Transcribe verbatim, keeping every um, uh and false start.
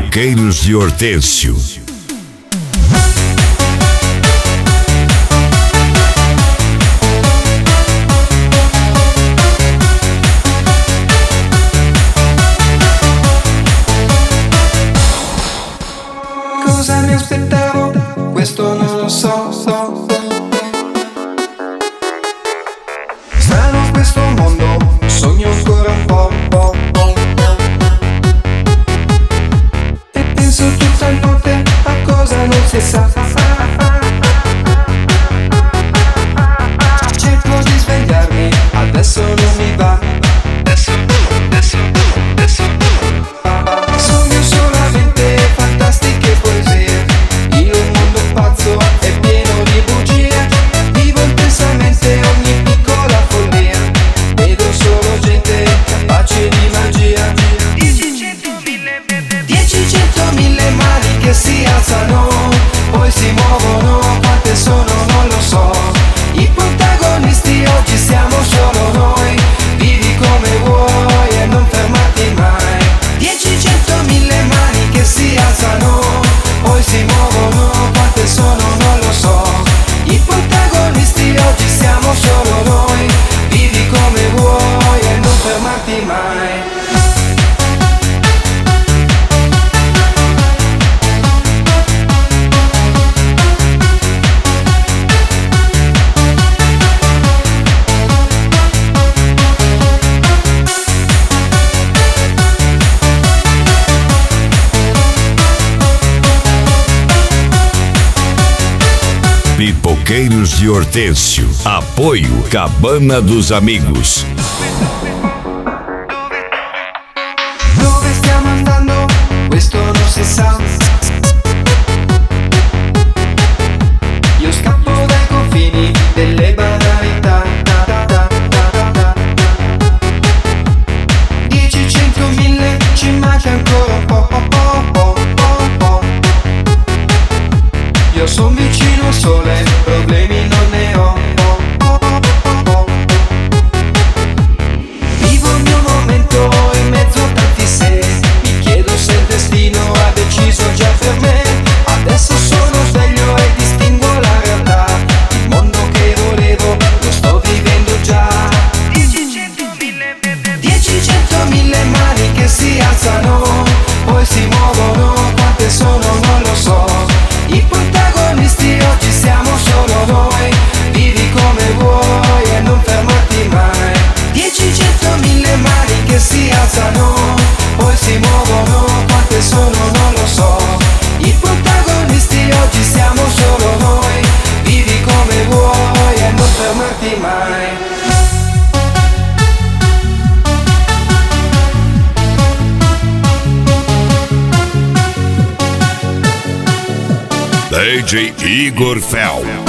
Pipoqueiros de Hortêncio. Cosa mi aspettavo? Questo non lo so, so. Strano questo mondo, sogno ancora un po', po', po'. E penso tutta notte a cosa non si sa. Cerco di svegliarmi, adesso non mi va. Adesso, adesso, adesso. Sogno solamente fantastiche poesie. Il mondo è pazzo, è pieno di bugie. Vivo intensamente ogni piccola follia. Vedo solo gente capace di magia. Dieci, cento, mille, dieci, cento, mille mani che si alzano, poi si muovono. Quante sono non lo so. I protagonisti oggi siamo solo noi. Vivi come vuoi e non fermarti mai. Dieci, cento, mille mani che si alzano, poi si muovono. Quante sono non lo so. I protagonisti oggi siamo solo noi. Vivi come vuoi e non fermarti mai. Pipoqueiros de Hortêncio. Apoio Cabana dos Amigos. Dove stiamo andando? Questo non si sa. Io scappo dai confini delle banalità. Dieci, cento, mille, ci manca ancora un po', po', po', po', po', po'. Io son vicino al sole, problemi non ne ho. Vivo il mio momento in mezzo a tanti se. Mi chiedo se il destino ha deciso già per me. Adesso sono sveglio e distingo la realtà. Il mondo che volevo lo sto vivendo già. Dieci, cento, mille, dieci, cento, mille mani che si alzano, poi si muovono. Quante sono non lo so. I protagonisti oggi siamo solo noi. Vivi come vuoi e non fermarti mai. Dieci, cento, mille mani che si alzano, poi si muovono. Quante sono non lo so. I protagonisti oggi siamo solo noi. Vivi come vuoi e non fermarti mai. D J Igor Fel.